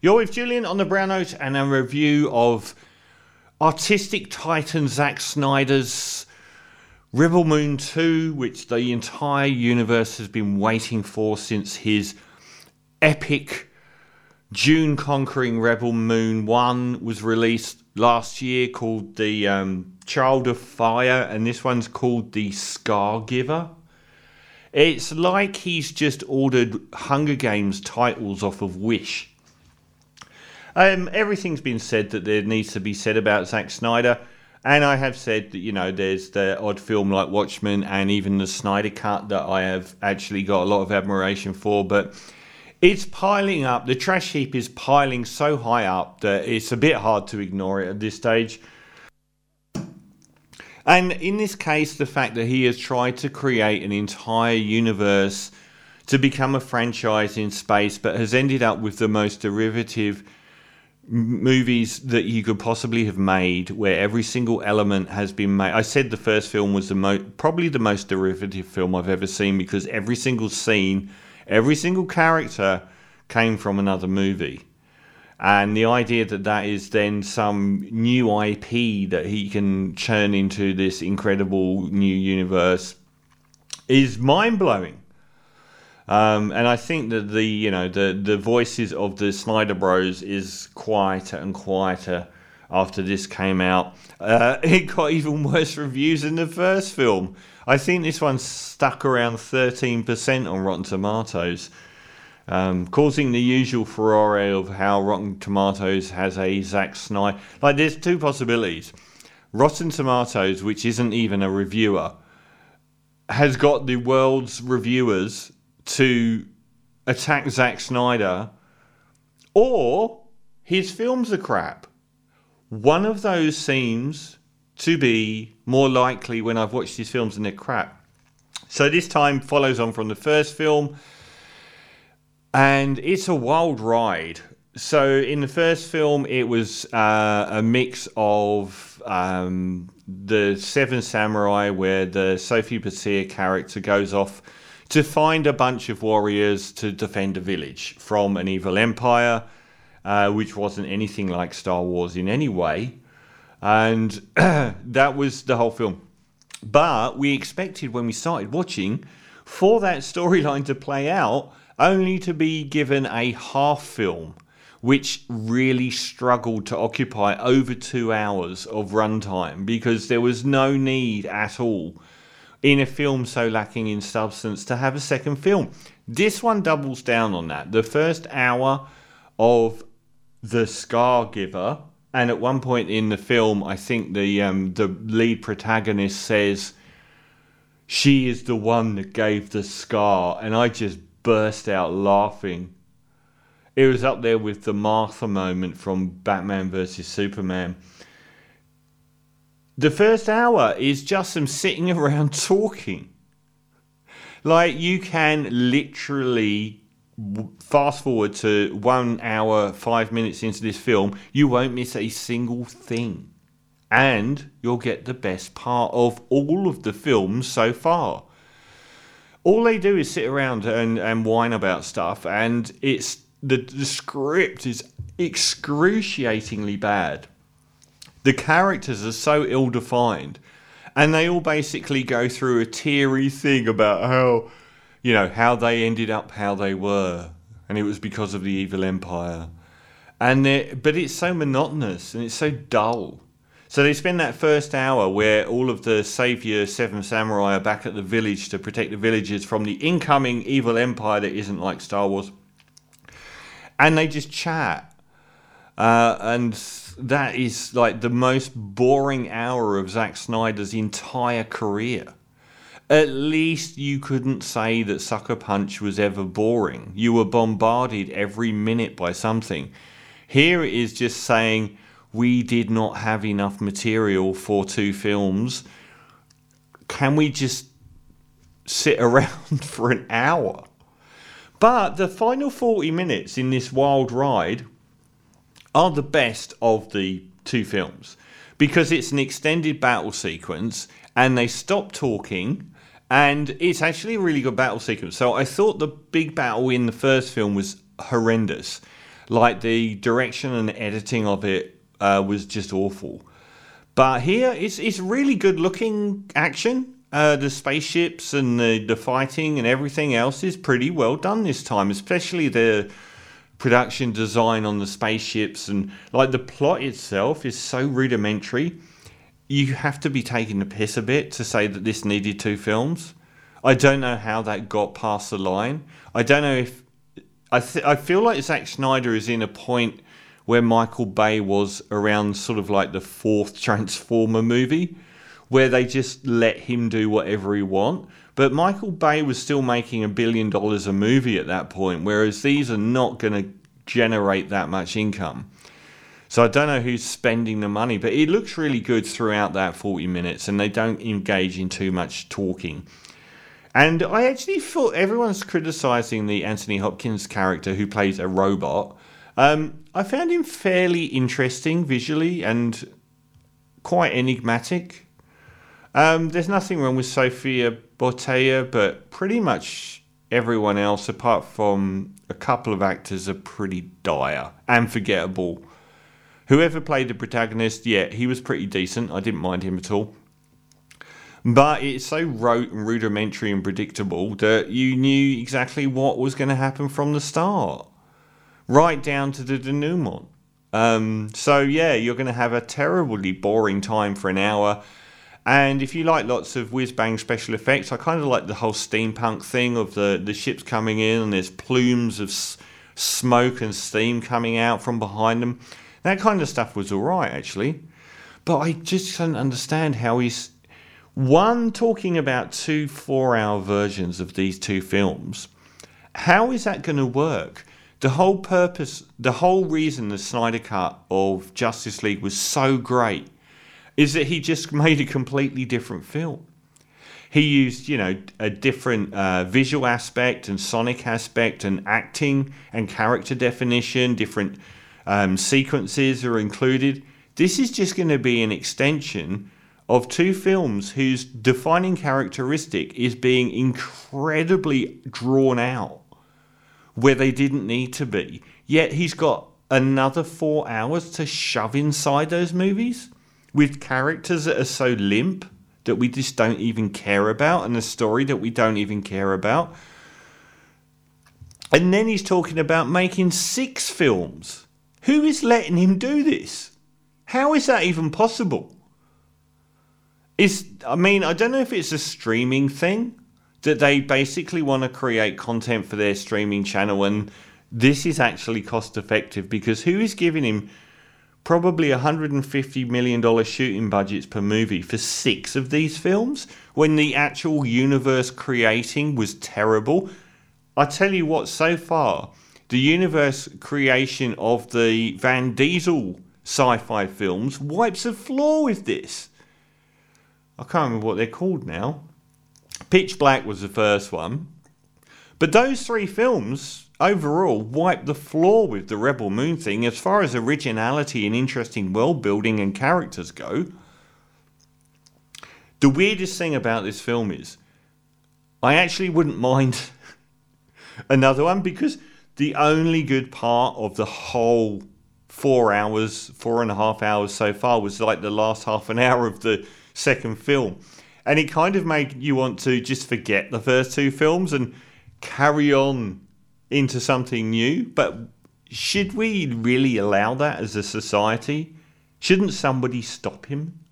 You're with Julian on the Brown Note and a review of artistic titan Zack Snyder's Rebel Moon 2, which the entire universe has been waiting for since his epic Dune-conquering Rebel Moon 1 was released last year, called the Child of Fire, and this one's called the Scargiver. It's like he's just ordered Hunger Games titles off of Wish. Everything's been said that there needs to be said about Zack Snyder, and I have said that, there's the odd film like Watchmen and even the Snyder Cut that I have actually got a lot of admiration for, but it's piling up. The trash heap is piling so high up that it's a bit hard to ignore it at this stage. And in this case, the fact that he has tried to create an entire universe to become a franchise in space, but has ended up with the most derivative movies that you could possibly have made, where every single element has been made. I said the first film was probably the most derivative film I've ever seen, because every single scene, every single character came from another movie. And the idea that that is then some new IP that he can churn into this incredible new universe is mind-blowing. And I think that the voices of the Snyder Bros is quieter and quieter after this came out. It got even worse reviews than the first film. I think this one stuck around 13% on Rotten Tomatoes, causing the usual furore of how Rotten Tomatoes has a Zack Snyder. Like, there's two possibilities. Rotten Tomatoes, which isn't even a reviewer, has got the world's reviewers to attack Zack Snyder, or his films are crap. One of those seems to be more likely when I've watched his films and they're crap. So this time follows on from the first film, and it's a wild ride. So in the first film, it was a mix of the Seven Samurai, where the Sophie Passea character goes off to find a bunch of warriors to defend a village from an evil empire, which wasn't anything like Star Wars in any way. And that was the whole film. But we expected, when we started watching, for that storyline to play out, only to be given a half film, which really struggled to occupy over 2 hours of runtime, because there was no need at all in a film so lacking in substance to have a second film. This one doubles down on that. The first hour of the Scargiver, and at one point in the film, I think the lead protagonist says, "She is the one that gave the scar," and I just burst out laughing. It was up there with the Martha moment from Batman vs Superman. The first hour is just them sitting around talking. Like, you can literally fast forward to 1 hour, 5 minutes into this film, you won't miss a single thing. And you'll get the best part of all of the films so far. All they do is sit around and whine about stuff, and it's the script is excruciatingly bad. The characters are so ill-defined, and they all basically go through a teary thing about how they ended up how they were, and it was because of the evil empire. But it's so monotonous and it's so dull. So they spend that first hour where all of the Savior Seven Samurai are back at the village to protect the villagers from the incoming evil empire that isn't like Star Wars. And they just chat. And that is like the most boring hour of Zack Snyder's entire career. At least you couldn't say that Sucker Punch was ever boring. You were bombarded every minute by something. Here it is just saying, we did not have enough material for 2 films. Can we just sit around for an hour? But the final 40 minutes in this wild ride are the best of the 2 films, because it's an extended battle sequence and they stop talking, and it's actually a really good battle sequence. So I thought the big battle in the first film was horrendous. Like the direction and editing of it was just awful. But here, it's really good looking action. The spaceships and the fighting and everything else is pretty well done this time, especially the production design on the spaceships, and like the plot itself is so rudimentary. You have to be taking the piss a bit to say that this needed 2 films. I don't know how that got past the line. I don't know if... I feel like Zack Snyder is in a point where Michael Bay was around sort of like the 4th Transformer movie, where they just let him do whatever he want. But Michael Bay was still making $1 billion a movie at that point, whereas these are not going to generate that much income. So I don't know who's spending the money, but it looks really good throughout that 40 minutes, and they don't engage in too much talking. And I actually thought everyone's criticising the Anthony Hopkins character who plays a robot. I found him fairly interesting visually and quite enigmatic. There's nothing wrong with Sophia Boutella, but pretty much everyone else, apart from a couple of actors, are pretty dire and forgettable. Whoever played the protagonist, yeah, he was pretty decent. I didn't mind him at all. But it's so rote and rudimentary and predictable that you knew exactly what was going to happen from the start, right down to the denouement. So yeah, you're going to have a terribly boring time for an hour. And if you like lots of whiz-bang special effects, I kind of like the whole steampunk thing of the ships coming in and there's plumes of smoke and steam coming out from behind them. That kind of stuff was alright, actually. But I just don't understand how he's... One, talking about 2 4-hour versions of these 2 films. How is that going to work? The whole purpose, the whole reason the Snyder Cut of Justice League was so great is that he just made a completely different film. He used, a different visual aspect and sonic aspect and acting and character definition, different sequences are included. This is just going to be an extension of 2 films whose defining characteristic is being incredibly drawn out where they didn't need to be. Yet he's got another 4 hours to shove inside those movies with characters that are so limp that we just don't even care about, and a story that we don't even care about. And then he's talking about making 6 films. Who is letting him do this? How is that even possible? I don't know if it's a streaming thing, that they basically want to create content for their streaming channel, and this is actually cost effective, because who is giving him probably $150 million shooting budgets per movie for 6 of these films when the actual universe creating was terrible? I tell you what, so far, the universe creation of the Van Diesel sci-fi films wipes the floor with this. I can't remember what they're called now. Pitch Black was the first one. But those 3 films overall wiped the floor with the Rebel Moon thing as far as originality and interesting world building and characters go. The weirdest thing about this film is I actually wouldn't mind another one, because the only good part of the whole 4.5 hours so far was like the last half an hour of the second film, and it kind of made you want to just forget the first 2 films and carry on into something new. But should we really allow that as a society? Shouldn't somebody stop him?